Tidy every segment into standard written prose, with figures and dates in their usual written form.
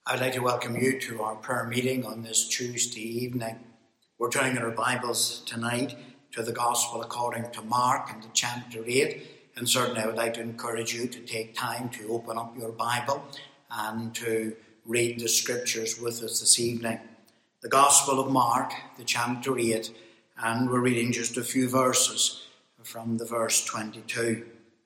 I'd like to welcome you to our prayer meeting on this Tuesday evening. We're turning our Bibles tonight to the Gospel according to Mark and to chapter 8. And certainly I would like to encourage you to take time to open up your Bible and to read the Scriptures with us this evening. The Gospel of Mark, the chapter 8, and we're reading just a few verses from the verse 22.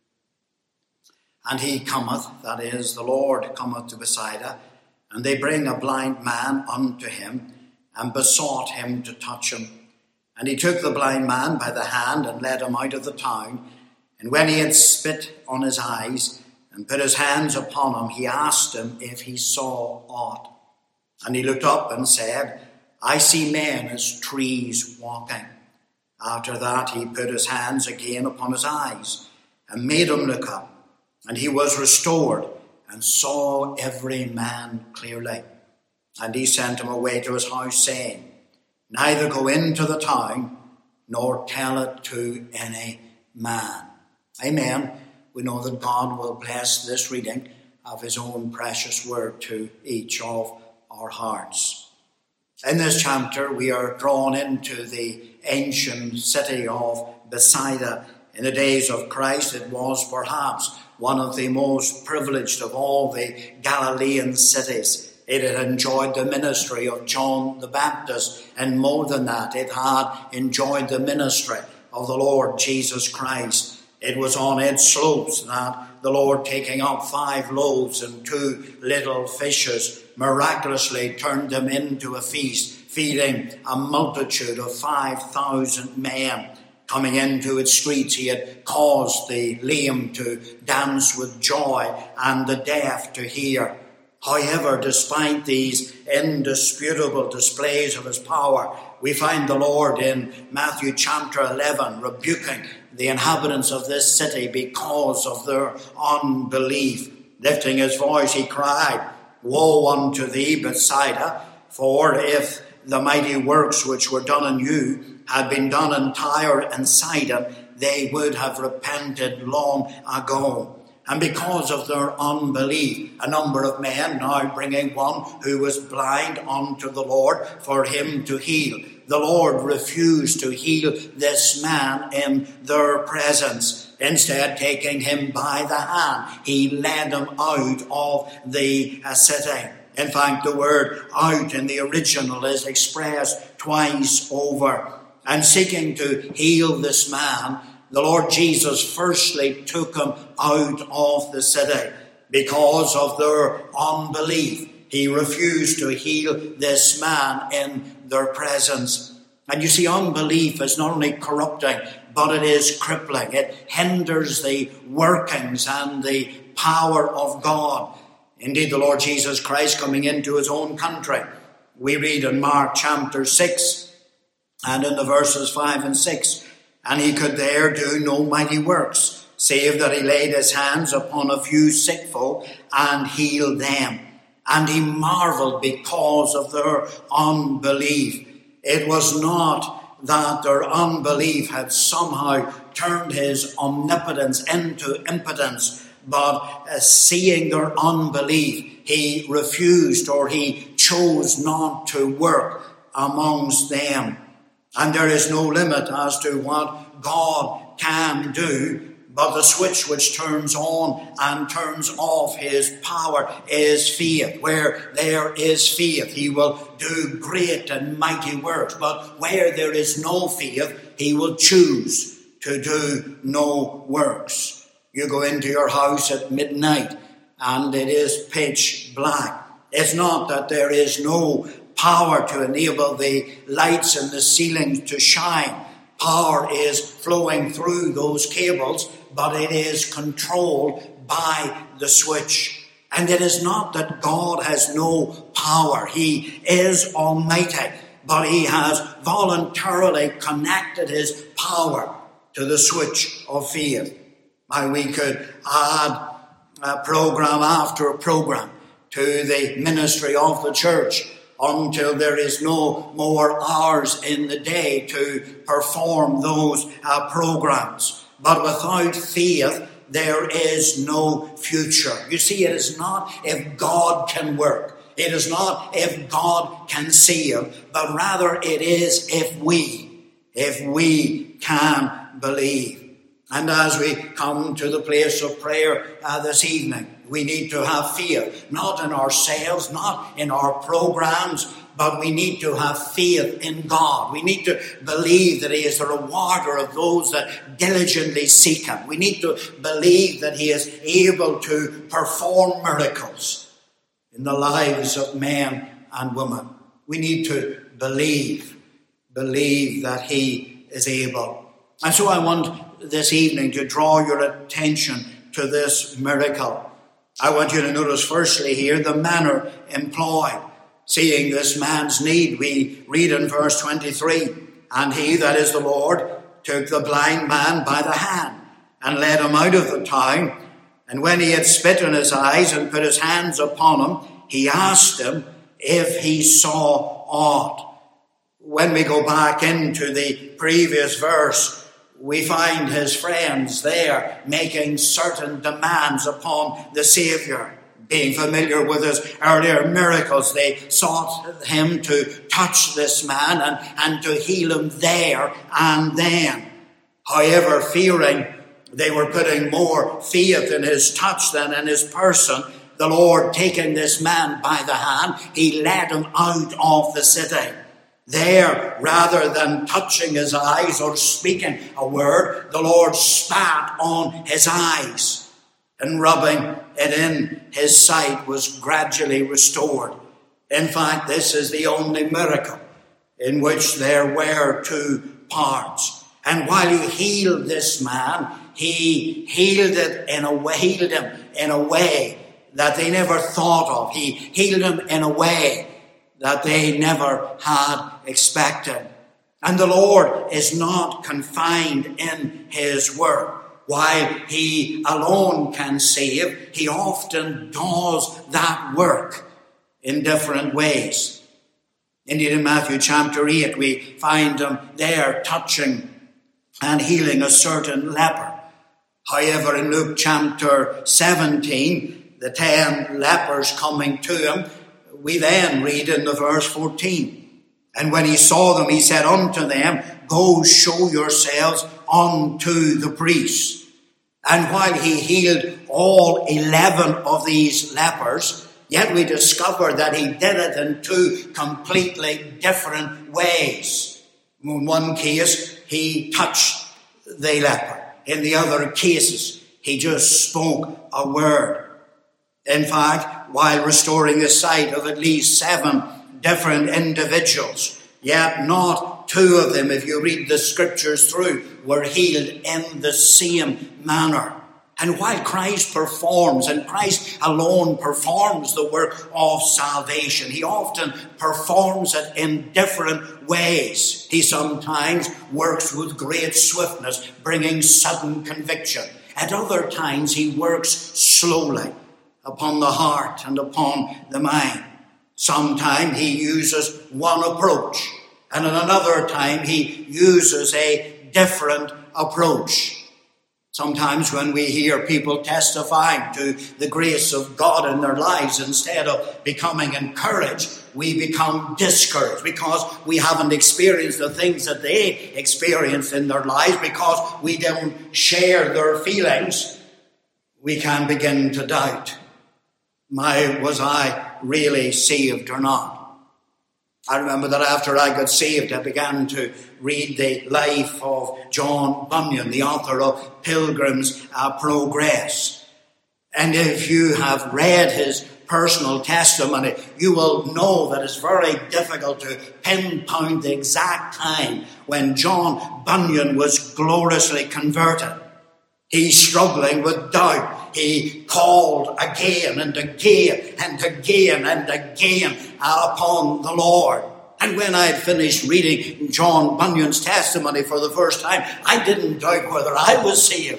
And he cometh, that is, the Lord cometh to Bethsaida, and they bring a blind man unto him, and besought him to touch him. And he took the blind man by the hand, and led him out of the town. And when he had spit on his eyes, and put his hands upon him, he asked him if he saw aught. And he looked up and said, I see men as trees walking. After that he put his hands again upon his eyes, and made him look up. And he was restored, and saw every man clearly. And he sent him away to his house, saying, Neither go into the town, nor tell it to any man. Amen. We know that God will bless this reading of his own precious word to each of our hearts. In this chapter, we are drawn into the ancient city of Bethsaida. In the days of Christ, it was perhaps one of the most privileged of all the Galilean cities. It had enjoyed the ministry of John the Baptist, and more than that, it had enjoyed the ministry of the Lord Jesus Christ. It was on its slopes that the Lord, taking up 5 loaves and 2 little fishes, miraculously turned them into a feast, feeding a multitude of 5,000 men. Coming into its streets, he had caused the lame to dance with joy and the deaf to hear. However, despite these indisputable displays of his power, we find the Lord in Matthew chapter 11 rebuking the inhabitants of this city because of their unbelief. Lifting his voice, he cried, Woe unto thee, Bethsaida, for if the mighty works which were done in you had been done in Tyre and Sidon, they would have repented long ago. And because of their unbelief, a number of men now bringing one who was blind unto the Lord for him to heal. The Lord refused to heal this man in their presence. Instead, taking him by the hand, he led him out of the city. In fact, the word out in the original is expressed twice over. And seeking to heal this man, the Lord Jesus firstly took him out of the city because of their unbelief. He refused to heal this man in their presence. And you see, unbelief is not only corrupting, but it is crippling. It hinders the workings and the power of God. Indeed, the Lord Jesus Christ coming into his own country, we read in Mark chapter 6, and in the verses 5 and 6, and he could there do no mighty works, save that he laid his hands upon a few sick folk and healed them. And he marveled because of their unbelief. It was not that their unbelief had somehow turned his omnipotence into impotence, but seeing their unbelief, he refused, or he chose not to work amongst them. And there is no limit as to what God can do, but the switch which turns on and turns off his power is faith. Where there is faith, he will do great and mighty works. But where there is no faith, he will choose to do no works. You go into your house at midnight and it is pitch black. It's not that there is no power to enable the lights in the ceiling to shine. Power is flowing through those cables, but it is controlled by the switch. And it is not that God has no power. He is almighty, but he has voluntarily connected his power to the switch of faith. Now we could add program after program to the ministry of the church until there is no more hours in the day to perform those programs. But without faith, there is no future. You see, it is not if God can work. It is not if God can save, but rather it is if we can believe. And as we come to the place of prayer this evening, we need to have faith, not in ourselves, not in our programs, but we need to have faith in God. We need to believe that He is the rewarder of those that diligently seek Him. We need to believe that He is able to perform miracles in the lives of men and women. We need to believe that He is able. And so I want this evening to draw your attention to this miracle. I want you to notice firstly here the manner employed. Seeing this man's need, we read in verse 23, and he, that is the Lord, took the blind man by the hand and led him out of the town. And when he had spit in his eyes and put his hands upon him, he asked him if he saw aught. When we go back into the previous verse, we find his friends there making certain demands upon the Saviour. Being familiar with his earlier miracles, they sought him to touch this man and to heal him there and then. However, fearing they were putting more faith in his touch than in his person, the Lord, taking this man by the hand, He led him out of the city. There, rather than touching his eyes or speaking a word, the Lord spat on his eyes, and rubbing it in his sight was gradually restored. In fact, this is the only miracle in which there were two parts. And while He healed this man, He healed him in a way that they never thought of. He healed him in a way that they never had expected. And the Lord is not confined in His work. While He alone can save, He often does that work in different ways. Indeed, in Matthew chapter 8, we find Him there touching and healing a certain leper. However, in Luke chapter 17, the 10 lepers coming to Him, we then read in the verse 14, and when He saw them, He said unto them, Go show yourselves unto the priests. And while He healed all 11 of these lepers, yet we discover that He did it in two completely different ways. In one case, He touched the leper. In the other cases, He just spoke a word. In fact, while restoring the sight of at least 7 different individuals, yet not 2 of them, if you read the scriptures through, were healed in the same manner. And while Christ performs, and Christ alone performs the work of salvation, He often performs it in different ways. He sometimes works with great swiftness, bringing sudden conviction. At other times, He works slowly upon the heart and upon the mind. Sometimes He uses one approach, and at another time He uses a different approach. Sometimes when we hear people testifying to the grace of God in their lives, instead of becoming encouraged, we become discouraged because we haven't experienced the things that they experienced in their lives, because we don't share their feelings. We can begin to doubt. Was I really saved or not? I remember that after I got saved, I began to read the life of John Bunyan, the author of Pilgrim's Progress. And if you have read his personal testimony, you will know that it's very difficult to pinpoint the exact time when John Bunyan was gloriously converted. He's struggling with doubt. He called again and again and again and again upon the Lord. And when I had finished reading John Bunyan's testimony for the first time, I didn't doubt whether I was saved.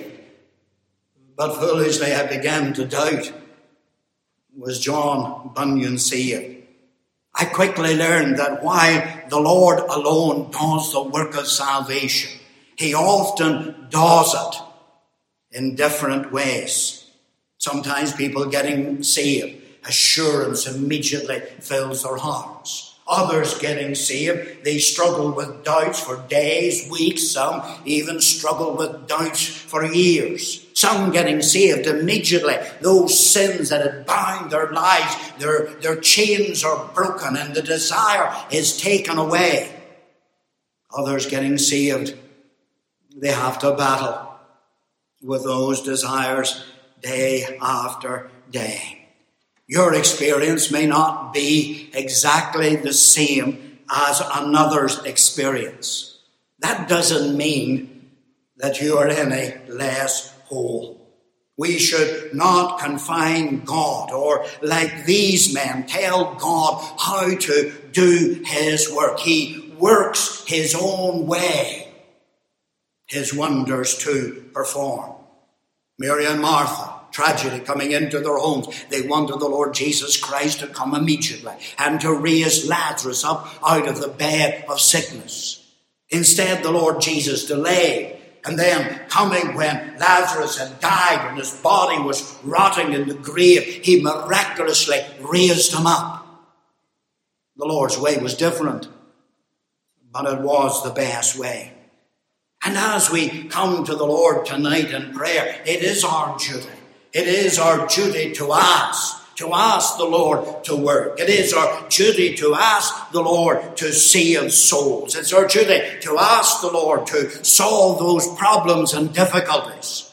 But foolishly I began to doubt, was John Bunyan saved? I quickly learned that while the Lord alone does the work of salvation, He often does it in different ways. Sometimes people getting saved assurance immediately fills their hearts. Others getting saved, they struggle with doubts for days, weeks, some even struggle with doubts for years. Some getting saved immediately, those sins that had bound their lives, their chains are broken and the desire is taken away. Others getting saved, they have to battle with those desires day after day. Your experience may not be exactly the same as another's experience. That doesn't mean that you are any less whole. We should not confine God, or like these men, tell God how to do his work. He works his own way, his wonders to perform. Mary and Martha, tragedy coming into their homes. They wanted the Lord Jesus Christ to come immediately and to raise Lazarus up out of the bed of sickness. Instead, the Lord Jesus delayed. And then coming when Lazarus had died and his body was rotting in the grave, he miraculously raised him up. The Lord's way was different, but it was the best way. And as we come to the Lord tonight in prayer, it is our duty. It is our duty to ask the Lord to work. It is our duty to ask the Lord to save souls. It's our duty to ask the Lord to solve those problems and difficulties.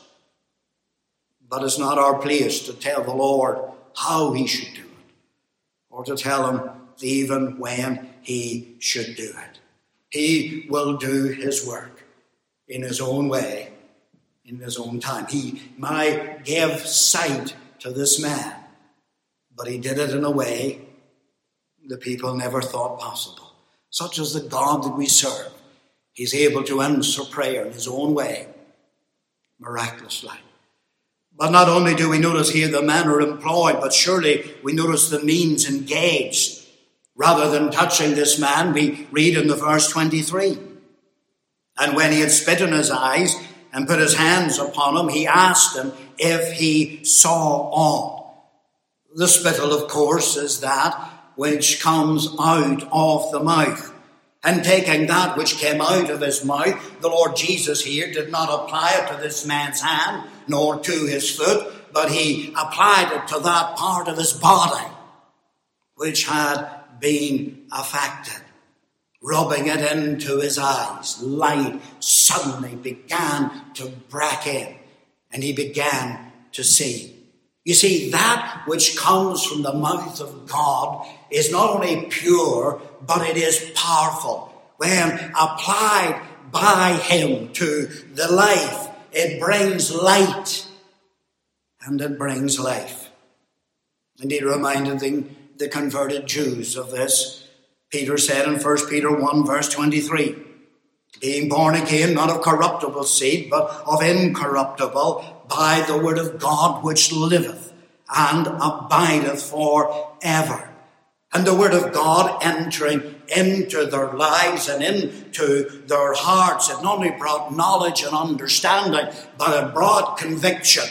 But it's not our place to tell the Lord how he should do it, or to tell him even when he should do it. He will do his work in his own way, in his own time. He might give sight to this man, but he did it in a way the people never thought possible. Such as the God that we serve. He's able to answer prayer in his own way, miraculously. But not only do we notice here the manner employed, but surely we notice the means engaged. Rather than touching this man, we read in the verse 23. And when he had spit in his eyes and put his hands upon him, he asked him if he saw aught. The spittle, of course, is that which comes out of the mouth. And taking that which came out of his mouth, the Lord Jesus here did not apply it to this man's hand, nor to his foot, but he applied it to that part of his body which had been affected. Rubbing it into his eyes, light suddenly began to break in, and he began to see. You see, that which comes from the mouth of God is not only pure, but it is powerful. When applied by him to the life, it brings light and it brings life. And he reminded the converted Jews of this. Peter said in 1 Peter 1 verse 23, being born again, not of corruptible seed, but of incorruptible, by the word of God which liveth and abideth forever. And the word of God entering into their lives and into their hearts, it not only brought knowledge and understanding, but it brought conviction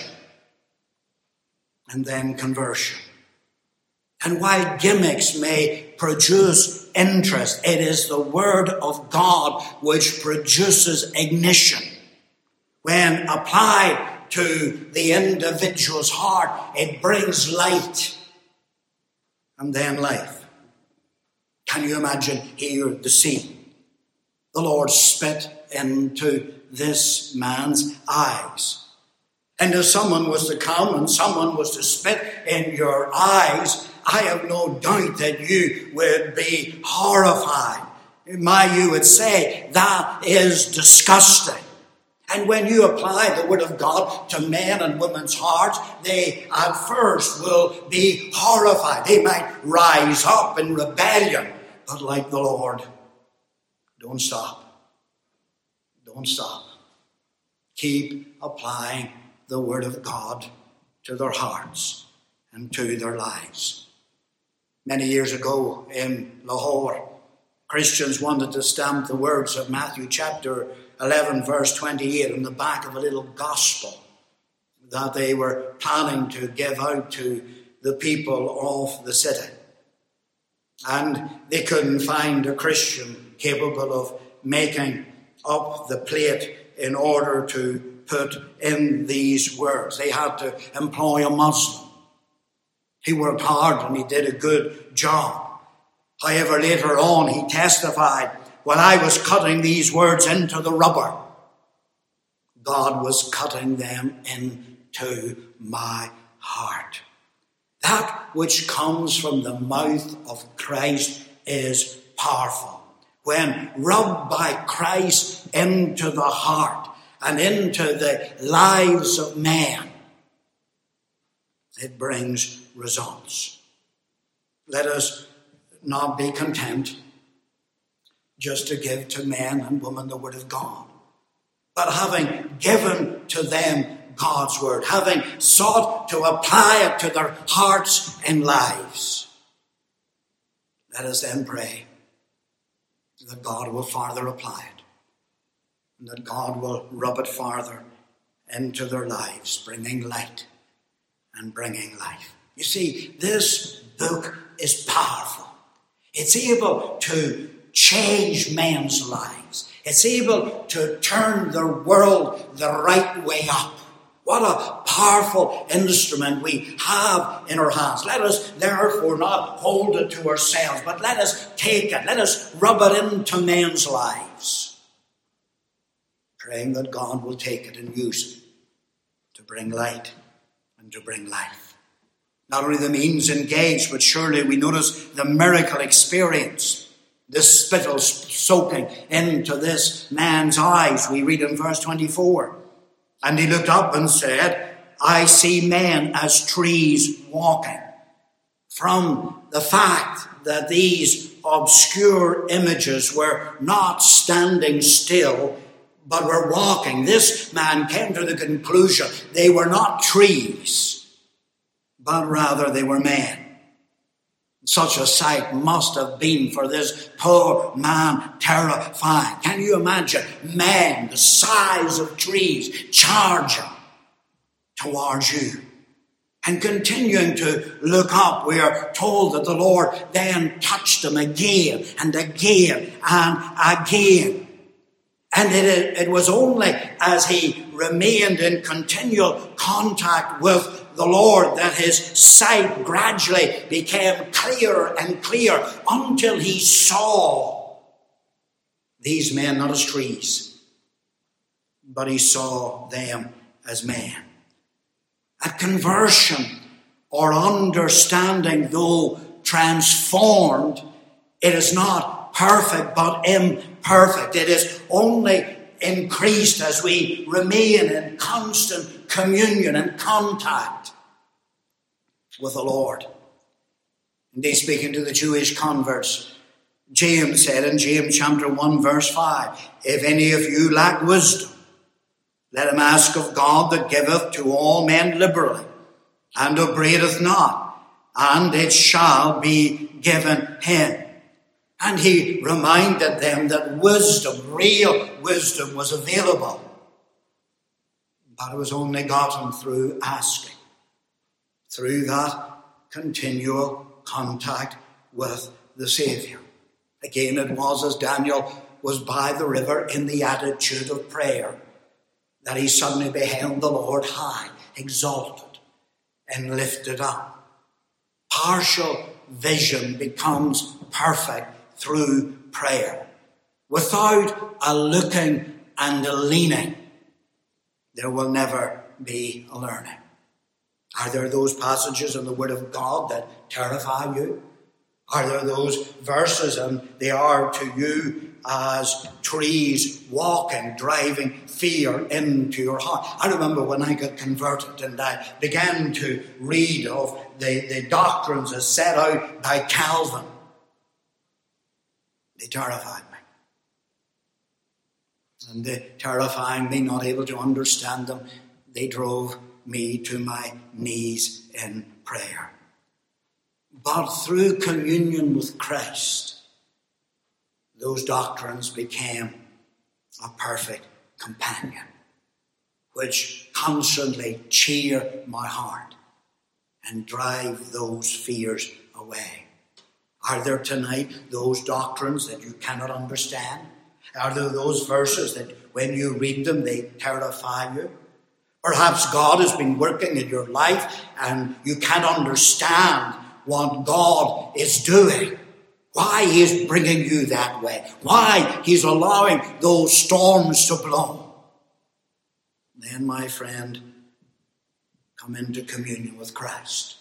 and then conversion. And while gimmicks may produce interest, it is the word of God which produces ignition. When applied to the individual's heart, it brings light and then life. Can you imagine here the scene? The Lord spit into this man's eyes. And if someone was to come and someone was to spit in your eyes, I have no doubt that you would be horrified. You would say, that is disgusting. And when you apply the word of God to men and women's hearts, they at first will be horrified. They might rise up in rebellion. But like the Lord, don't stop. Don't stop. Keep applying the word of God to their hearts and to their lives. Many years ago in Lahore, Christians wanted to stamp the words of Matthew chapter 11 verse 28 on the back of a little gospel that they were planning to give out to the people of the city. And they couldn't find a Christian capable of making up the plate in order to put in these words. They had to employ a Muslim. He worked hard and he did a good job. However, later on he testified, when I was cutting these words into the rubber, God was cutting them into my heart. That which comes from the mouth of Christ is powerful. When rubbed by Christ into the heart and into the lives of men, it brings results. Let us not be content just to give to men and women the word of God, but having given to them God's word, having sought to apply it to their hearts and lives, let us then pray that God will farther apply it, and that God will rub it farther into their lives, bringing light and bringing life. You see, this book is powerful. It's able to change men's lives. It's able to turn the world the right way up. What a powerful instrument we have in our hands. Let us therefore not hold it to ourselves, but let us take it. Let us rub it into men's lives, praying that God will take it and use it to bring light and to bring life. Not only the means engaged, but surely we notice the miracle experience. The spittle soaking into this man's eyes. We read in verse 24. And he looked up and said, I see men as trees walking. From the fact that these obscure images were not standing still, but were walking, this man came to the conclusion they were not trees, but rather they were men. Such a sight must have been for this poor man terrifying. Can you imagine men the size of trees charging towards you? And continuing to look up, we are told that the Lord then touched him again and again and again. And it was only as he remained in continual contact with the Lord that his sight gradually became clearer and clearer until he saw these men not as trees, but he saw them as men. A conversion or understanding, though transformed, it is not perfect but imperfect. It is only increased as we remain in constant communion and contact with the Lord. Indeed, speaking to the Jewish converts, James said in James chapter 1 verse 5, if any of you lack wisdom, let him ask of God that giveth to all men liberally, and upbraideth not, and it shall be given him. And he reminded them that wisdom, real wisdom, was available, but it was only gotten through asking, through that continual contact with the Saviour. Again, it was as Daniel was by the river in the attitude of prayer that he suddenly beheld the Lord high, exalted, and lifted up. Partial vision becomes perfect through prayer. Without a looking and a leaning, there will never be a learning. Are there those passages in the Word of God that terrify you? Are there those verses, and they are to you as trees walking, driving fear into your heart? I remember when I got converted and I began to read of the doctrines as set out by Calvin. They terrified me. And they terrifying me, not able to understand them, they drove me to my knees in prayer. But through communion with Christ, those doctrines became a perfect companion, which constantly cheered my heart and drive those fears away. Are there tonight those doctrines that you cannot understand? Are there those verses that when you read them, they terrify you? Perhaps God has been working in your life and you can't understand what God is doing. Why He is bringing you that way. Why He's allowing those storms to blow. Then, my friend, come into communion with Christ.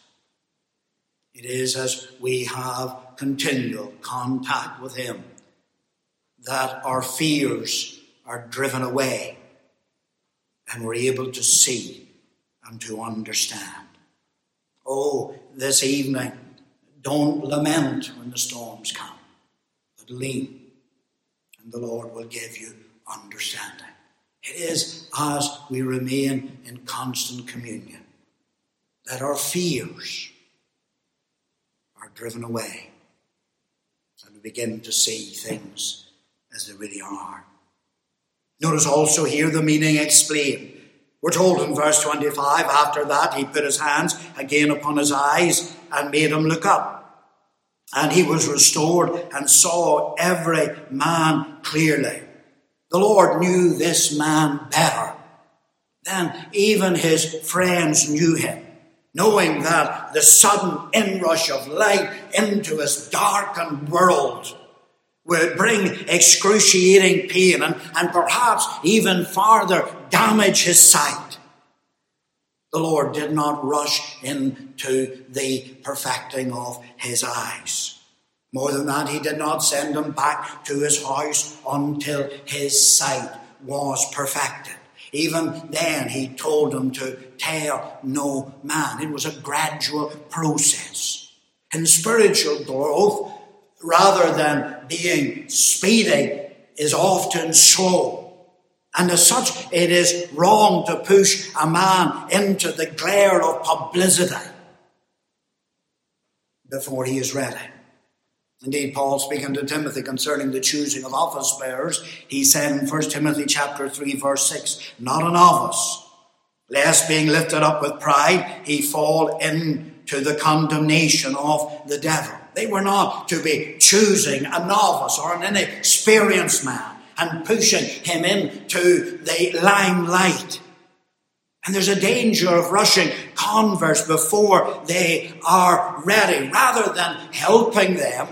It is as we have continual contact with Him that our fears are driven away and we're able to see and to understand. Oh, this evening, don't lament when the storms come, but lean, and the Lord will give you understanding. It is as we remain in constant communion that our fears are driven away and we begin to see things as they really are. Notice also here the meaning explained. We're told in verse 25, after that he put his hands again upon his eyes and made him look up. And he was restored and saw every man clearly. The Lord knew this man better than even his friends knew him, knowing that the sudden inrush of light into his darkened world would bring excruciating pain and perhaps even farther damage his sight. The Lord did not rush into the perfecting of his eyes. More than that, He did not send him back to his house until his sight was perfected. Even then, He told him to tell no man. It was a gradual process. In spiritual growth, rather than being speedy, is often slow. And as such, it is wrong to push a man into the glare of publicity before he is ready. Indeed, Paul, speaking to Timothy concerning the choosing of office bearers, he said in 1 Timothy chapter 3, verse 6, not an office, lest being lifted up with pride, he fall into the condemnation of the devil. They were not to be choosing a novice or an inexperienced man and pushing him into the limelight. And there's a danger of rushing converts before they are ready. Rather than helping them,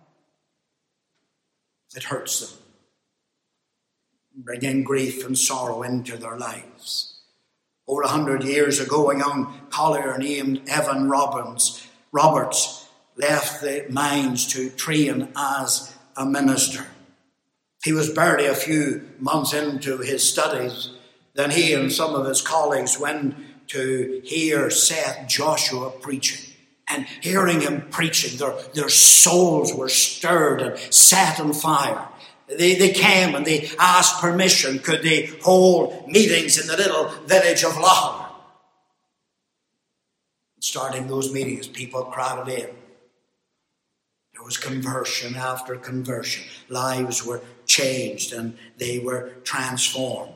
it hurts them, bringing grief and sorrow into their lives. Over 100 years ago, a young collier named Evan Roberts left the mines to train as a minister. He was barely a few months into his studies. Then he and some of his colleagues went to hear Seth Joshua preaching. And hearing him preaching, their souls were stirred and set on fire. They came and they asked permission. Could they hold meetings in the little village of Lochar? Starting those meetings, people crowded in. There was conversion after conversion. Lives were changed and they were transformed.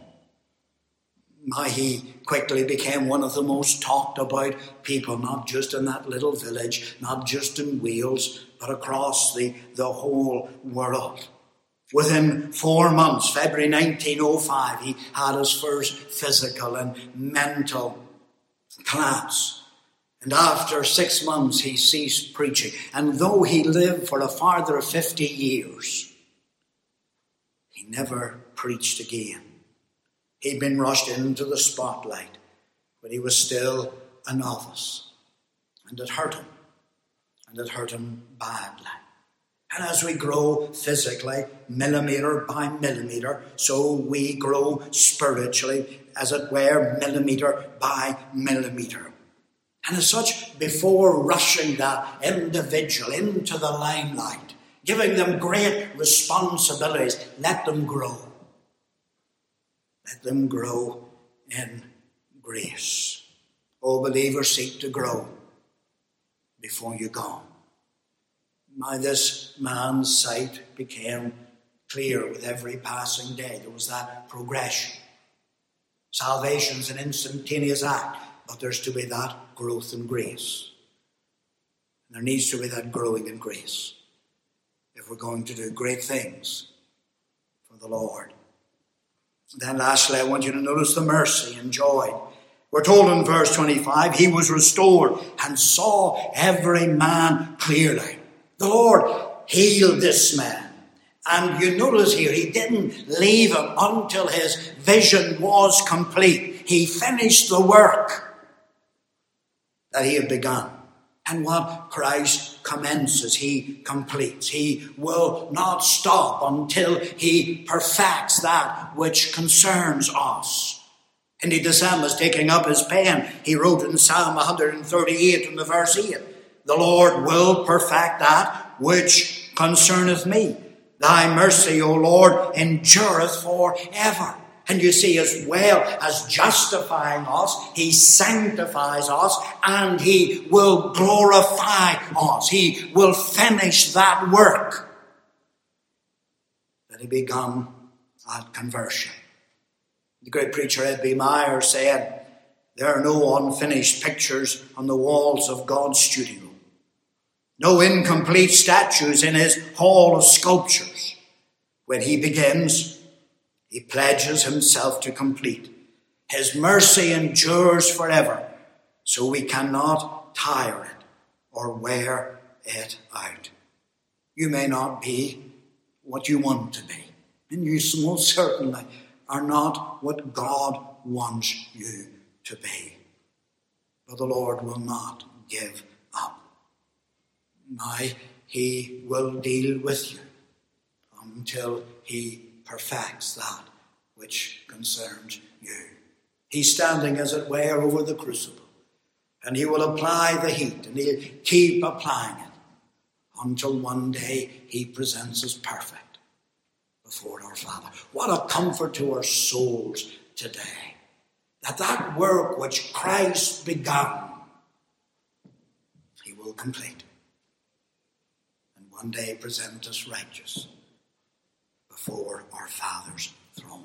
He quickly became one of the most talked about people, not just in that little village, not just in Wales, but across the whole world. Within 4 months, February 1905, he had his first physical and mental collapse. And after 6 months, he ceased preaching. And though he lived for a farther 50 years, he never preached again. He'd been rushed into the spotlight, but he was still a novice. And it hurt him. And it hurt him badly. And as we grow physically, millimetre by millimetre, so we grow spiritually, as it were, millimetre by millimetre. And as such, before rushing that individual into the limelight, giving them great responsibilities, let them grow. Let them grow in grace. Oh, believers, seek to grow before you go. Now this man's sight became clear with every passing day. There was that progression. Salvation's an instantaneous act, But there's to be that growth in grace. And there needs to be that growing in grace if we're going to do great things for the Lord. And then lastly, I want you to notice the mercy enjoyed. We're told in verse 25, he was restored and saw every man clearly. The Lord healed this man. And you notice here, he didn't leave him until his vision was complete. He finished the work that he had begun. And what Christ commences, he completes. He will not stop until he perfects that which concerns us. Indeed, the psalmist, taking up his pen, he wrote in Psalm 138 in the verse 8, the Lord will perfect that which concerneth me. Thy mercy, O Lord, endureth forever. And you see, as well as justifying us, he sanctifies us and he will glorify us. He will finish that work that he begun at conversion. The great preacher Ed.B. Meyer said, there are no unfinished pictures on the walls of God's studio. No incomplete statues in his hall of sculptures. When he begins, he pledges himself to complete. His mercy endures forever, so we cannot tire it or wear it out. You may not be what you want to be, and you most certainly are not what God wants you to be. But the Lord will not give up. Now, he will deal with you until he perfects that which concerns you. He's standing, as it were, over the crucible, and he will apply the heat, and he'll keep applying it until one day he presents us perfect before our Father. What a comfort to our souls today, that work which Christ began, he will complete, and one day present us righteous before our Father's throne.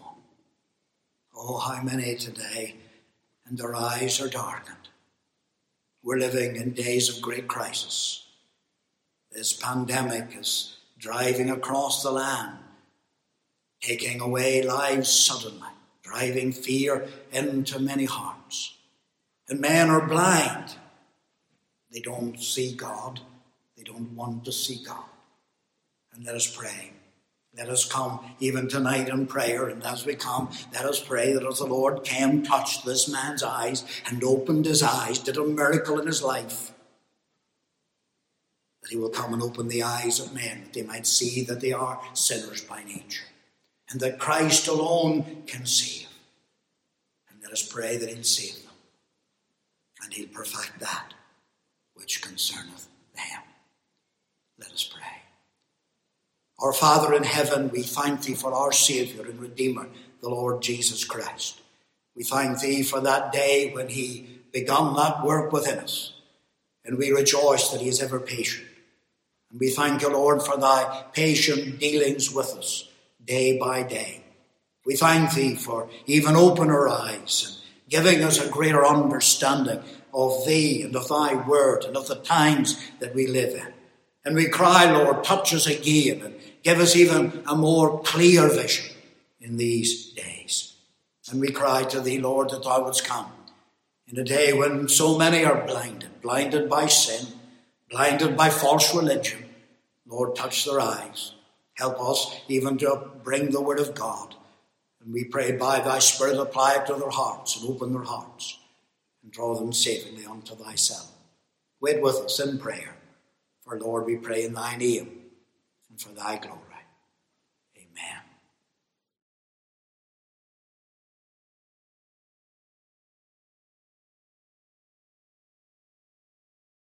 Oh, how many today, and their eyes are darkened. We're living in days of great crisis. This pandemic is driving across the land, taking away lives suddenly, driving fear into many hearts. And men are blind. They don't see God. They don't want to see God. And let us pray. Let us come even tonight in prayer, and as we come, let us pray that as the Lord came, touched this man's eyes and opened his eyes, did a miracle in his life, that he will come and open the eyes of men, that they might see that they are sinners by nature, and that Christ alone can save. And let us pray that he'll save them, and he'll perfect that which concerneth them. Let us pray. Our Father in heaven, we thank thee for our Saviour and Redeemer, the Lord Jesus Christ. We thank thee for that day when he began that work within us. And we rejoice that he is ever patient. And we thank you, Lord, for thy patient dealings with us day by day. We thank thee for even opening our eyes and giving us a greater understanding of thee and of thy word and of the times that we live in. And we cry, Lord, touch us again and give us even a more clear vision in these days. And we cry to thee, Lord, that thou wouldst come in a day when so many are blinded by sin, blinded by false religion. Lord, touch their eyes. Help us even to bring the word of God. And we pray by thy Spirit, apply it to their hearts and open their hearts and draw them savingly unto thyself. Wait with us in prayer. For Lord, we pray in thy name and for thy glory.